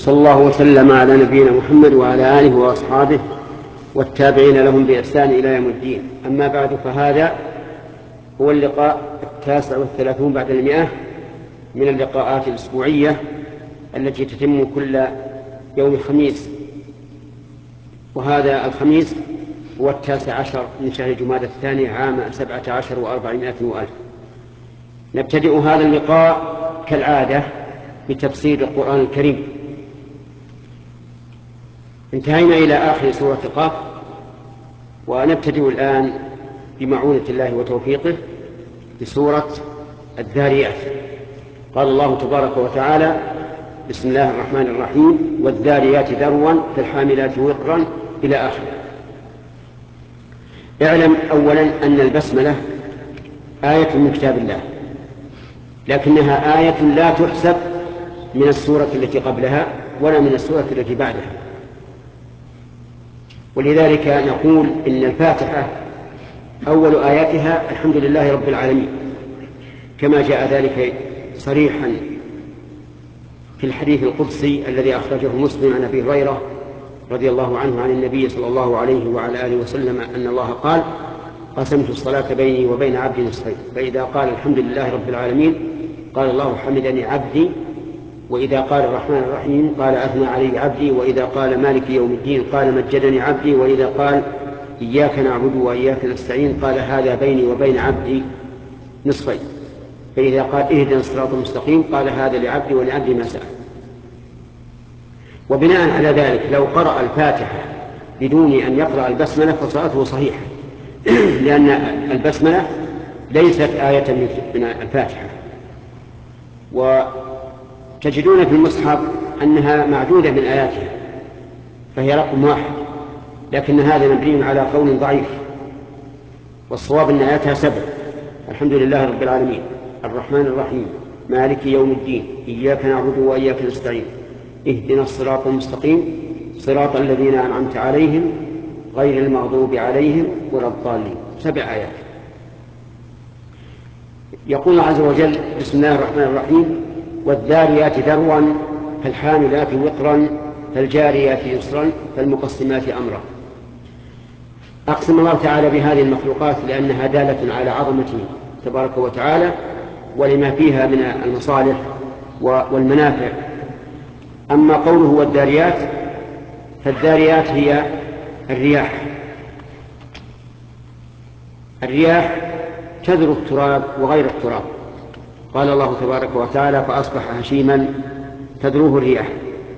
وصلى الله وسلم على نبينا محمد وعلى آله وأصحابه والتابعين لهم بإحسان إلى يوم الدين. أما بعد، فهذا هو اللقاء 39 بعد 100 من اللقاءات الأسبوعية التي تتم كل يوم خميس، وهذا الخميس هو 19 من شهر جمادى الثاني عام 17 و400 وألف. نبتدئ هذا اللقاء كالعادة بتفسير القرآن الكريم. انتهينا إلى آخر سورة قاف، ونبتدئ الآن بمعونة الله وتوفيقه بسورة الذاريات. قال الله تبارك وتعالى: بسم الله الرحمن الرحيم: والذاريات ذروا فالحاملات وقرا، إلى آخره. اعلم أولا أن البسملة آية من كتاب الله، لكنها آية لا تحسب من السورة التي قبلها ولا من السورة التي بعدها، ولذلك نقول إن الفاتحة أول آياتها الحمد لله رب العالمين، كما جاء ذلك صريحا في الحديث القدسي الذي أخرجه مسلم عن أبي هريرة رضي الله عنه عن النبي صلى الله عليه وعلى آله وسلم أن الله قال: قسمت الصلاة بيني وبين عبدي نصفين، فإذا قال الحمد لله رب العالمين قال الله حمدني عبدي، وإذا قال الرحمن الرحيم قال أثنى علي عبدي، وإذا قال مالك يوم الدين قال مجدني عبدي، وإذا قال إياك نعبد وإياك نستعين قال هذا بيني وبين عبدي نصفين، فإذا قال اهدنا الصراط المستقيم قال هذا لعبدي ولعبدي ما سأل. وبناء على ذلك لو قرأ الفاتحة بدون أن يقرأ البسملة فصلاته صحيحة، لأن البسملة ليست آية من الفاتحة. وتجدون في المصحف أنها معدودة من آياتها، فهي رقم 1، لكن هذا مبني على قول ضعيف، والصواب أن آياتها 7: الحمد لله رب العالمين، الرحمن الرحيم، مالك يوم الدين، إياك نعبد وإياك نستعين، اهدنا الصراط المستقيم، صراط الذين أنعمت عليهم غير المغضوب عليهم ولا الضالين. 7 آيات. يقول الله عز وجل: بسم الله الرحمن الرحيم: والذاريات ذروا فالحاملات وقرا فالجاريات يسرا فالمقسمات أمرا. أقسم الله تعالى بهذه المخلوقات لأنها دالة على عظمته تبارك وتعالى ولما فيها من المصالح والمنافع. أما قوله والذاريات، فالذاريات هي الرياح تذر التراب وغير التراب. قال الله تبارك وتعالى: فأصبح هشيما تذروه الرياح.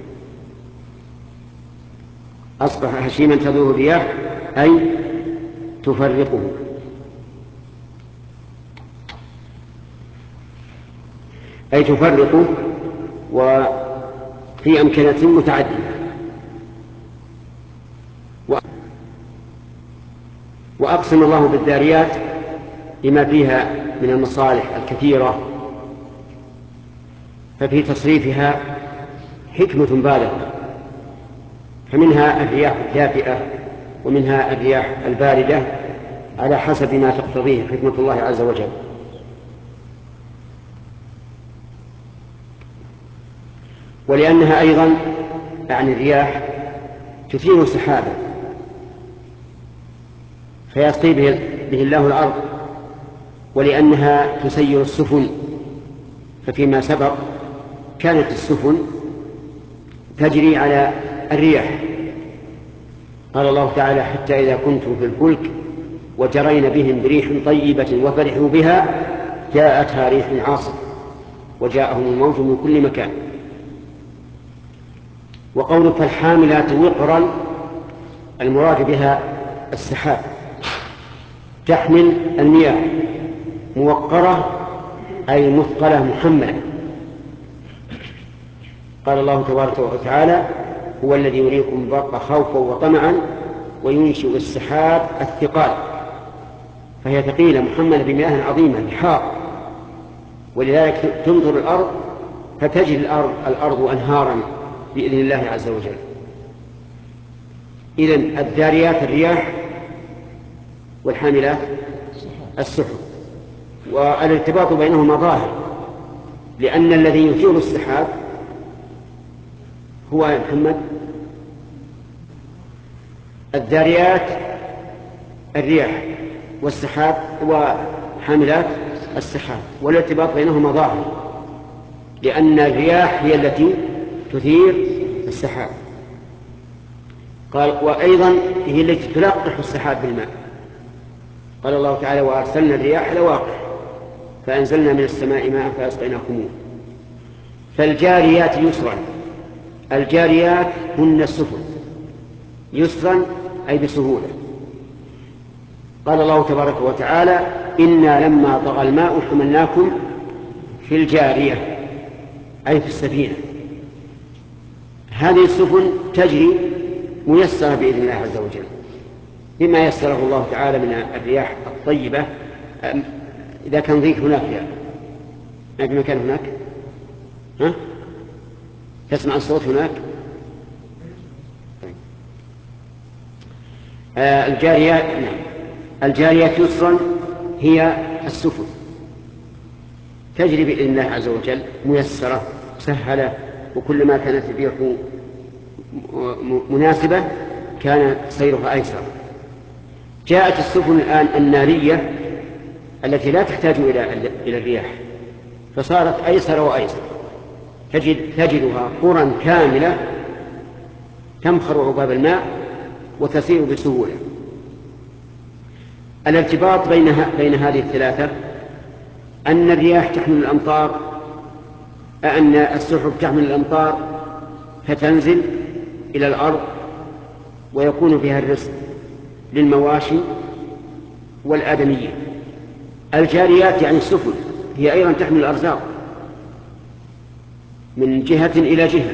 أصبح هشيما تذروه الرياح أي تفرقه. أي تفرقه وفي أمكنة متعددة. وأقسم الله بالذاريات لما فيها من المصالح الكثيرة، ففي تصريفها حكمة بالغة، فمنها الرياح الدافئة ومنها الرياح الباردة على حسب ما تقتضيه حكمة الله عز وجل. ولأنها أيضا يعني الرياح تثير سحابا فيسقي به الله الأرض، ولأنها تسير السفن، ففيما سبق كانت السفن تجري على الرياح. قال الله تعالى: حتى إذا كنتم في الفلك وجرين بهم بريح طيبة وفرحوا بها جاءتها ريح عاصف وجاءهم الموج من كل مكان. وقول فالحاملات وقرا، المراد بها السحاب، تحمل المياه موقرة أي مثقلة محملة. قال الله تبارك وتعالى: هو الذي يريكم البرق خوفا وطمعا وينشئ السحاب الثقال، فهي ثقيلة محملة بمياه عظيمة بحار، ولذلك تمطر الأرض فتجري الأرض أنهارا بإذن الله عز وجل. إذن الذاريات الرياح والحاملات السحب، والارتباط بينهما ظاهر، لأن الذي يثير السحاب هو يا محمد الذاريات الرياح، والسحاب وحاملات السحاب، والارتباط بينهما ظاهر، لأن الرياح هي التي تثير السحاب. قال وأيضا هي التي تلقح السحاب بالماء. قال الله تعالى وأرسلنا الرياح لواقح فأنزلنا من السماء ماء فأسقيناكموه. فالجاريات يسرا، الجاريات هن السفن، يسرا أي بسهولة. قال الله تبارك وتعالى إنا لما طغى الماء حملناكم في الجارية أي في السفينة. هذه السفن تجري ميسرة بإذن الله عز وجل بما يسره الله تعالى من الرياح الطيبة. إذا كان ضيق هناك ما في مكان هناك، ها؟ تسمع الصوت هناك؟ الجاريات، نعم، الجاريات يسرا هي السفن تجري بإذن الله عز وجل ميسرة مسهلة، وكل ما كانت الريح مناسبة كان سيرها أيسر. جاءت السفن الآن النارية التي لا تحتاج إلى الرياح، فصارت أيسر وأيسر. تجدها قرى كاملة تمخر عقاب الماء وتسير بسهولة. الارتباط بين هذه الثلاثة أن الرياح تحمل الأمطار، أن السحب تحمل الأمطار فتنزل إلى الأرض ويكون فيها الرزق للمواشي والآدميين. الجاريات يعني السفن هي أيضا تحمل الأرزاق من جهة إلى جهة.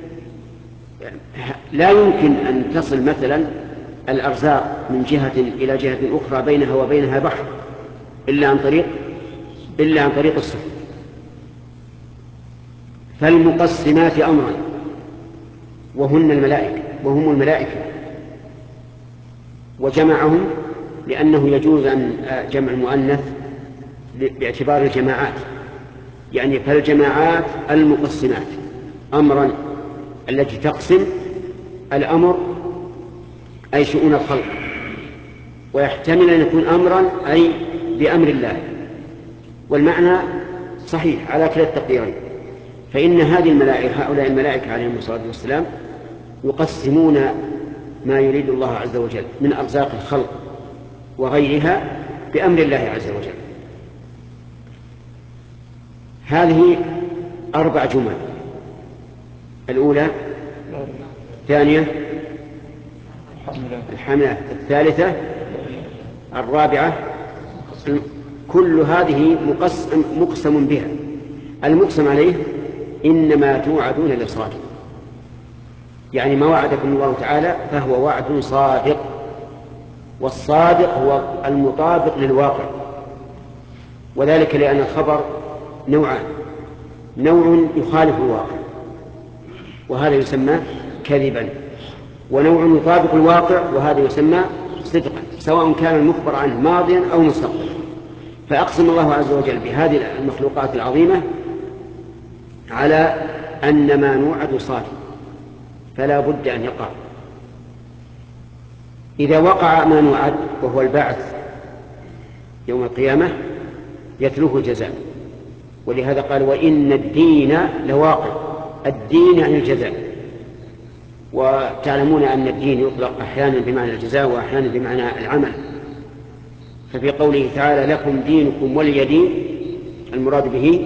لا يمكن أن تصل مثلا الأرزاق من جهة إلى جهة أخرى بينها وبينها بحر إلا عن طريق السفن. فالمقسمات أمرا وهم الملائكة، وجمعهم لأنه يجوز أن جمع المؤنث باعتبار الجماعات، يعني فالجماعات المقسمات أمرا التي تقسم الأمر أي شؤون الخلق، ويحتمل أن يكون أمرا أي بأمر الله، والمعنى صحيح على كلا التقديرين. فإن هؤلاء الملائكة عليهم الصلاة والسلام يقسمون ما يريد الله عز وجل من أرزاق الخلق وغيرها بأمر الله عز وجل. هذه 4 جمل: الأولى، الثانية الحملات، الثالثة الرابعة. كل هذه مقسم بها. المقسم عليه إنما توعدون لصادق، يعني ما وعدكم الله تعالى فهو وعد صادق، والصادق هو المطابق للواقع، وذلك لأن الخبر نوعان: نوع يخالف الواقع وهذا يسمى كذبا، ونوع يطابق الواقع وهذا يسمى صدقا، سواء كان المخبر عنه ماضيا أو مستقبلا. فأقسم الله عز وجل بهذه المخلوقات العظيمة على أن ما نوعد صادق فلا بد أن يقع. إذا وقع ما نوعد وهو البعث يوم القيامة يتلوه الجزاء، ولهذا قال وإن الدين لواقع. الدين يعني الجزاء، وتعلمون أن الدين يطلق أحيانا بمعنى الجزاء وأحيانا بمعنى العمل. ففي قوله تعالى لكم دينكم ولي دين المراد به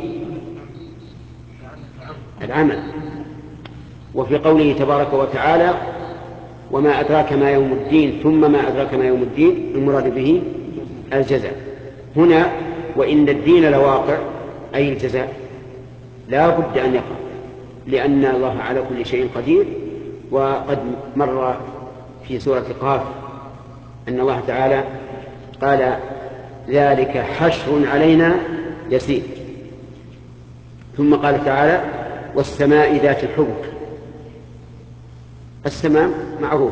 العمل، وفي قوله تبارك وتعالى وما أدراك ما يوم الدين ثم ما أدراك ما يوم الدين المراد به الجزاء. هنا وإن الدين لواقع أي الجزاء لا بد أن يقع، لأن الله على كل شيء قدير. وقد مر في سورة قاف أن الله تعالى قال ذلك حشر علينا يسير، ثم قال تعالى والسماء ذات الحبك. السماء معروف،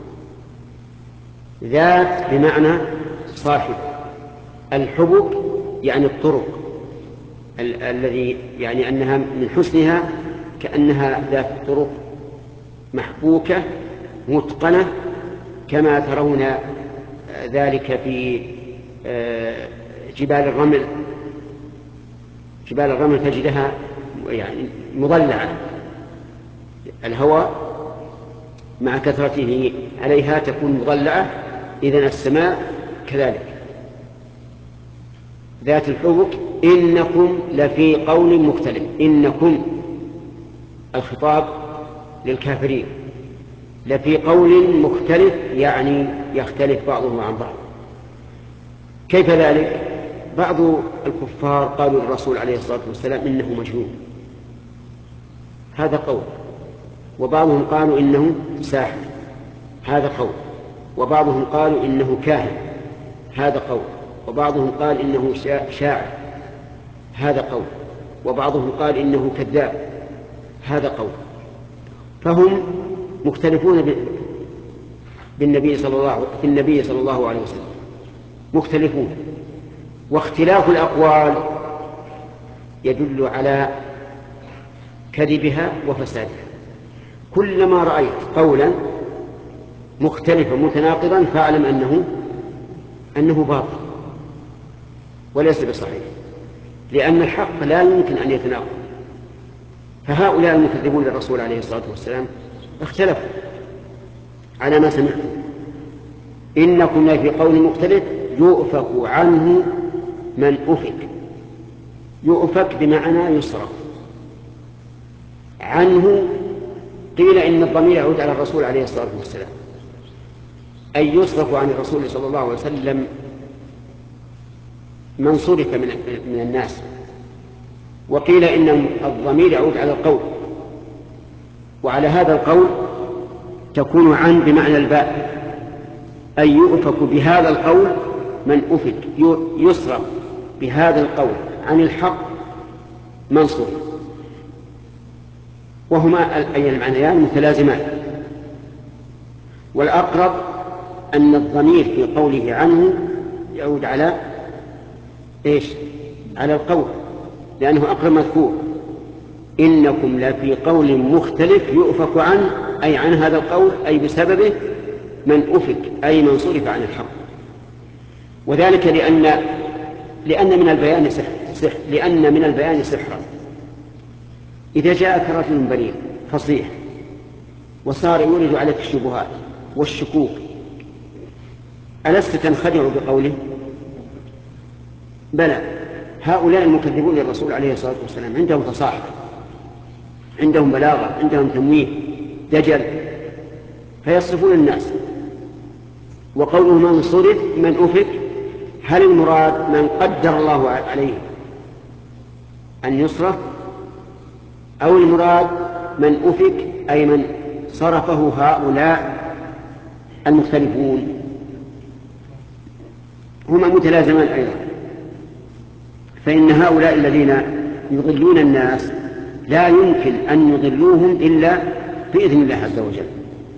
ذات بمعنى صاحب، الحبك يعني الطرق الذي يعني أنها من حسنها كأنها ذات الطرق محبوكة متقنة كما ترون ذلك في جبال الرمل. جبال الرمل تجدها يعني مضلعة، الهواء مع كثرته عليها تكون مضلعة، إذن السماء كذلك ذات الحبك. إنكم لفي قول مختلف. إنكم الخطاب للكافرين، لفي قول مختلف يعني يختلف بعضه عن بعض. كيف ذلك؟ بعض الكفار قالوا للرسول عليه الصلاة والسلام إنه مجنون، هذا قول، وبعضهم قالوا إنه ساحر، هذا قول، وبعضهم قالوا إنه كاهن، هذا قول، وبعضهم قال إنه شاعر، هذا قول، وبعضهم قال إنه كذاب، هذا قول. فهم مختلفون في النبي صلى الله عليه وسلم، مختلفون. واختلاف الأقوال يدل على كذبها وفسادها. كلما رأيت قولا مختلفا متناقضا فاعلم أنه باطل وليس بصحيح، لأن الحق لا يمكن أن يتناقض. فهؤلاء المكذبون للرسول عليه الصلاة والسلام اختلفوا على ما سمعتم. إنكم لفي قول مختلف يؤفك عنه من أفك. يؤفك بمعنى يصرف عنه. قيل إن الضمير يعود على الرسول عليه الصلاة والسلام، أي يصرف عن الرسول صلى الله عليه وسلم من صرف من الناس. وقيل إن الضمير يعود على القول، وعلى هذا القول تكون عن بمعنى الباء، أي يؤفك بهذا القول من أفك، يصرف بهذا القول عن الحق من صرف. وهما أي المعنيان متلازمان. والأقرب أن الضمير في قوله عنه يعود على إيش؟ على القول، لأنه أقرب مذكور. إنكم لفي قول مختلف يؤفك عنه، أي عن هذا القول، أي بسببه من أفك، أي من صرف عن الحق. وذلك لأن من البيان سحرا. إذا جاءك رجل بليغ فصيح وصار يورد عليك الشبهات والشكوك، ألست تنخدع بقوله؟ بلى. هؤلاء المكذبون للرسول عليه الصلاة والسلام عندهم فصاحة، عندهم بلاغة، عندهم تمويه، دجل، فيصرفون الناس. وقوله من صرف من أفك، هل المراد من قدر الله عليه أن يصرف، أو المراد من أفك أي من صرفه هؤلاء المختلفون؟ هما متلازمان أيضا. فإن هؤلاء الذين يضلون الناس لا يمكن أن يضلوهم إلا بإذن الله عز وجل.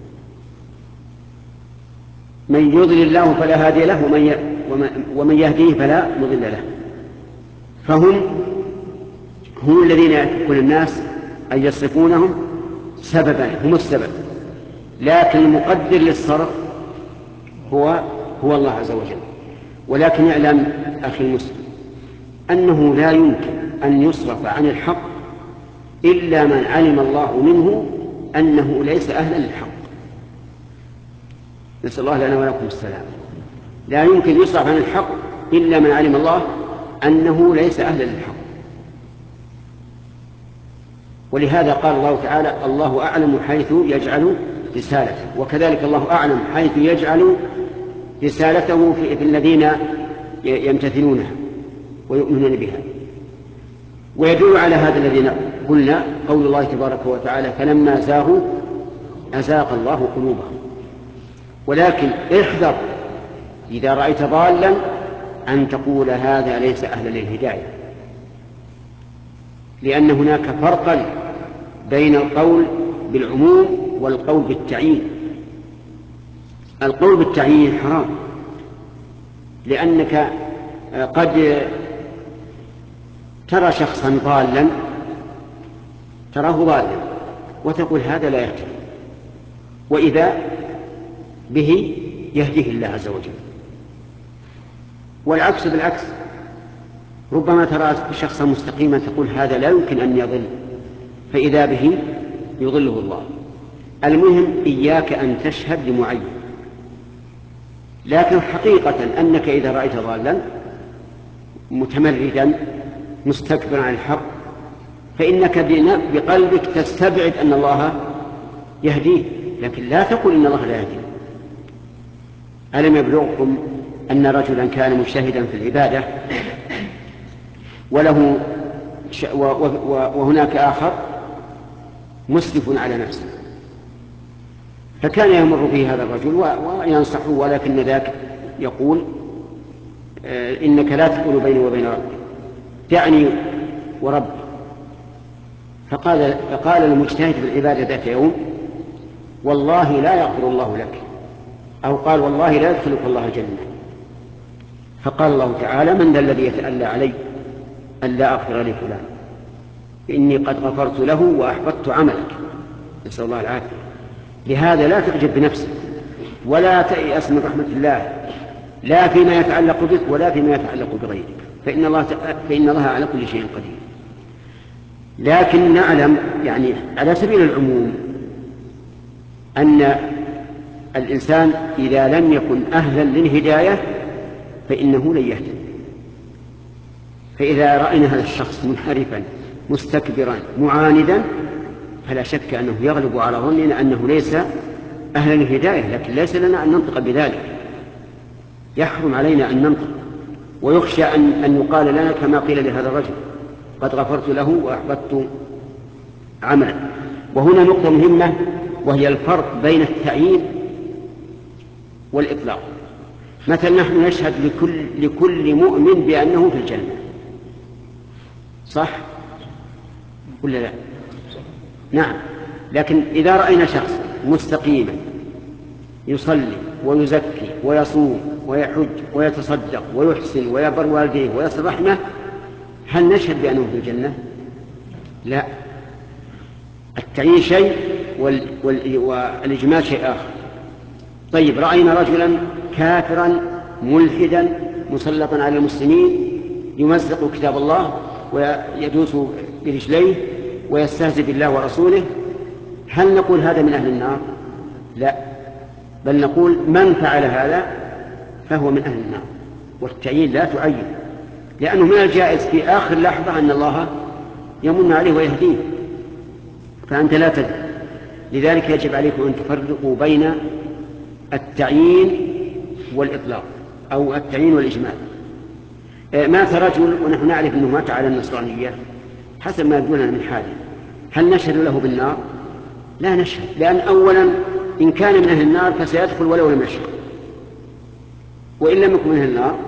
من يضلل الله فلا هادي له، ومن يهديه فلا مضل له. فهم الذين يأتون الناس أن يصرفونهم سببا، هم السبب، لكن المقدر للصرف هو الله عز وجل. ولكن اعلم أخي المسلم أنه لا يمكن أن يصرف عن الحق إلا من علم الله منه أنه ليس أهلا للحق. نسأل الله لنا ولكم السلام. لا يمكن يصرف عن الحق إلا من علم الله أنه ليس أهلا للحق. ولهذا قال الله تعالى: الله أعلم حيث يجعل رسالته. وكذلك الله أعلم حيث يجعل رسالته في الذين يمتثلونها ويؤمنون بها. ويدل على هذا الذي قلنا قول الله تبارك وتعالى: فلما زاغوا أزاغ الله قلوبهم. ولكن احذر إذا رأيت ضالا أن تقول هذا ليس أهلا للهداية، لأن هناك فرقا بين القول بالعموم والقول بالتعيين. القول بالتعيين حرام، لأنك قد ترى شخصا ضالا، تراه ضالا وتقول هذا لا يهتدي، وإذا به يهديه الله عز وجل. والعكس بالعكس، ربما ترى شخصا مستقيما تقول هذا لا يمكن أن يضل، فإذا به يضله الله. المهم إياك أن تشهد لمعين، لكن حقيقة أنك إذا رأيت ضالا متمردا مستكبرا عن الحق فإنك بقلبك تستبعد أن الله يهديه، لكن لا تقول إن الله لا يهديه. ألم يبلغكم أن رجلا كان مجتهدا في العبادة وهناك آخر مسرف على نفسه، فكان يمر به هذا الرجل وينصحه، ولكن ذاك يقول إنك لا تقول بيني وبين ربي، دعني وربي. فقال المجتهد في العبادة ذات يوم والله لا يغفر الله لك، أو قال والله لا يدخلك الله الجنة. فقال الله تعالى من ذا الذي يتألى علي ألا أغفر لفلان إني قد غفرت له وأحبطت عملك. نسأل الله العافية. لهذا لا تعجب بنفسك ولا تيأس من رحمة الله، لا فيما يتعلق بك ولا فيما يتعلق بغيرك، فإن الله على كل شيء قدير. لكن نعلم يعني على سبيل العموم أن الإنسان إذا لم يكن أهلا للهداية فإنه لن يهتدي. فإذا رأينا هذا الشخص منحرفا مستكبرا معاندا فلا شك أنه يغلب على ظننا أنه ليس أهلا للهداية، لكن ليس لنا أن ننطق بذلك، يحرم علينا أن ننطق، ويخشى أن يقال لنا كما قيل لهذا الرجل قد غفرت له وأحبطت عمله. وهنا نقطة مهمة وهي الفرق بين التعيين والإطلاق. مثلا نحن نشهد لكل مؤمن بأنه في الجنة، صح ولا لا؟ نعم. لكن إذا رأينا شخص مستقيما يصلي ويزكي ويصوم ويحج ويتصدق ويحسن ويبر والديه ويصل رحمه، هل نشهد بأنه في الجنة؟ لا. التعيين شيء والإجمال شيء آخر. طيب رأينا رجلا كافرا ملحدا مسلطا على المسلمين يمزق كتاب الله ويدوس برجليه ويستهزئ بالله ورسوله، هل نقول هذا من أهل النار؟ لا، بل نقول من فعل هذا فهو من أهل النار. والتعيين لا تعين، لأنه من الجائز في آخر لحظة أن الله يمن عليه ويهديه، فأنت لا تدري. لذلك يجب عليكم أن تفرقوا بين التعيين والإطلاق أو التعيين والإجمال. مات رجل ونحن نعرف أنه مات على النصرانية حسب ما يقولنا من حاله، هل نشهد له بالنار؟ لا نشهد، لأن أولا إن كان من أهل النار فسيدخل ولو لم يشهد، وإن لم يكن من أهل النار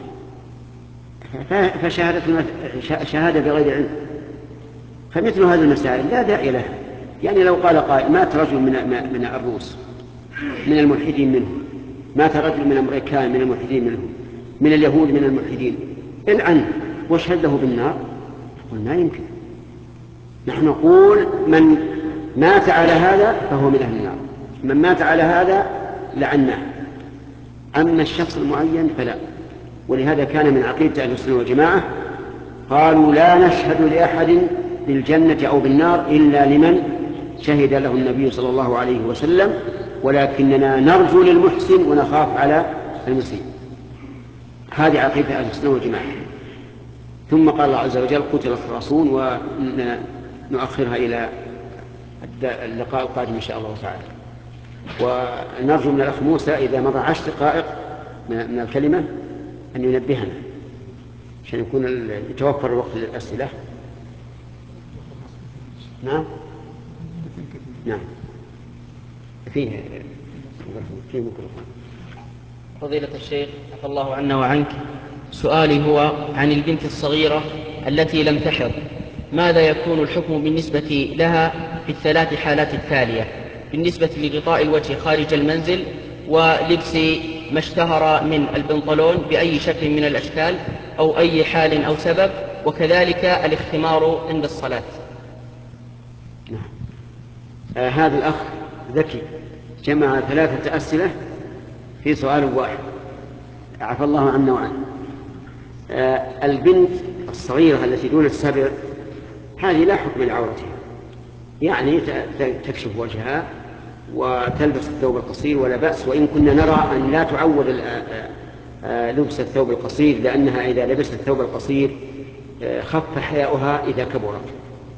فشهادة بغير علم. فمثل هذه المسائل لا داعي لها. يعني لو قال قائل مات رجل من الروس من الملحدين منهم، مات رجل من الأمريكان من الملحدين منهم، من اليهود من الملحدين، العنه واشهد له بالنار، نقول ما يمكن. نحن نقول من مات على هذا فهو من أهل النار، من مات على هذا لعناه، أما الشخص المعين فلا. ولهذا كان من عقيدة أهل السنة والجماعة قالوا لا نشهد لأحد بالجنة أو بالنار إلا لمن شهد له النبي صلى الله عليه وسلم، ولكننا نرجو للمحسن ونخاف على المسيء. هذه عقيدة أهل السنة والجماعة. ثم قال الله عز وجل قتل الخراصون، ونؤخرها إلى اللقاء القادم إن شاء الله تعالى. ونرجو من الأخ موسى إذا مضى 10 دقائق من الكلمة أن ينبهنا عشان يتوفر الوقت للأسئلة. نعم نعم فيه ميكروفون. فضيلة الشيخ عفى الله عنا وعنك، سؤالي هو عن البنت الصغيرة التي لم تحض، ماذا يكون الحكم بالنسبة لها في الثلاث حالات التالية: بالنسبة لغطاء الوجه خارج المنزل، ولبس ما اشتهر من البنطلون بأي شكل من الأشكال أو أي حال أو سبب، وكذلك الاختمار عند الصلاة؟ هذا الأخ ذكي جمع 3 أسئلة في سؤال واحد، عفى الله عنا وعنه. البنت الصغيرة التي دون السبع هذه لا حكم لعورتها، يعني تكشف وجهها وتلبس الثوب القصير ولا بأس، وإن كنا نرى أن لا تعود لبس الثوب القصير، لأنها إذا لبست الثوب القصير خف حياؤها إذا كبرت.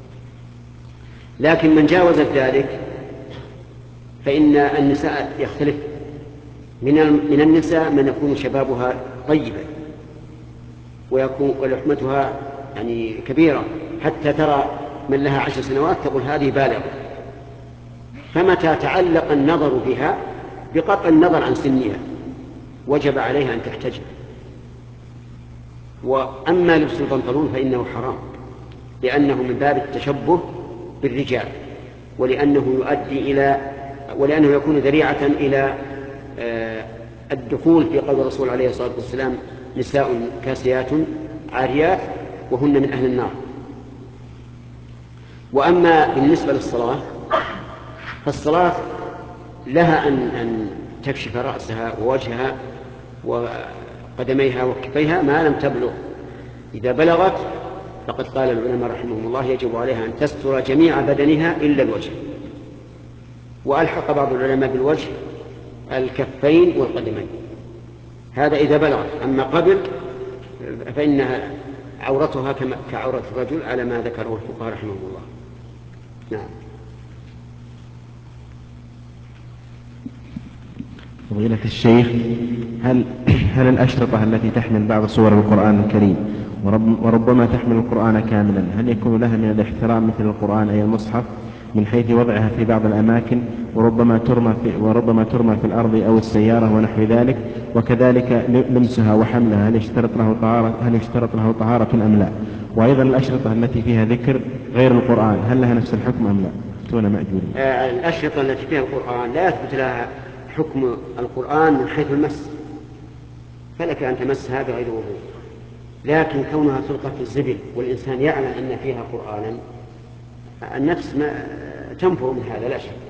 لكن من جاوزت ذلك فإن النساء يختلف، من النساء من يكون شبابها طيبا ويكون ولحمتها يعني كبيرة، حتى ترى من لها 10 سنوات تقول هذه بالغة، فمتى تعلق النظر بها بقطع النظر عن سنها وجب عليها أن تحتجب. وأما لبس البنطلون فإنه حرام، لأنه من باب التشبه بالرجال، ولأنه يكون ذريعة إلى الدخول في قول الرسول عليه الصلاة والسلام: نساء كاسيات عاريات وهن من أهل النار. وأما بالنسبة للصلاة فالصلاة لها أن تكشف رأسها ووجهها وقدميها وكفيها ما لم تبلغ. إذا بلغت فقد قال العلماء رحمهم الله يجب عليها أن تستر جميع بدنها إلا الوجه، وألحق بعض العلماء بالوجه الكفين والقدمين، هذا إذا بلغت. أما قبل فإنها عورتها كعورة الرجل على ما ذكره الفقهاء رحمهم الله. نعم. فضيلة الشيخ، هل الأشرطة التي تحمل بعض صور القرآن الكريم وربما تحمل القرآن كاملا هل يكون لها من الاحترام مثل القرآن أي المصحف من حيث وضعها في بعض الأماكن وربما ترمى في الأرض أو السيارة ونحو ذلك، وكذلك لمسها وحملها هل يشترط له طهارة أم لا؟ وأيضا الأشرطة التي فيها ذكر غير القرآن هل لها نفس الحكم أم لا؟ أفتونا مأجورين. الأشرطة التي فيها القرآن لا يثبت لها حكم القرآن من حيث المس، فلك أن تمسها بغير وضوء، لكن كونها تلقى في الزبل والإنسان يعلم أن فيها قرآنا النفس ما تنفر من هذا لا شك.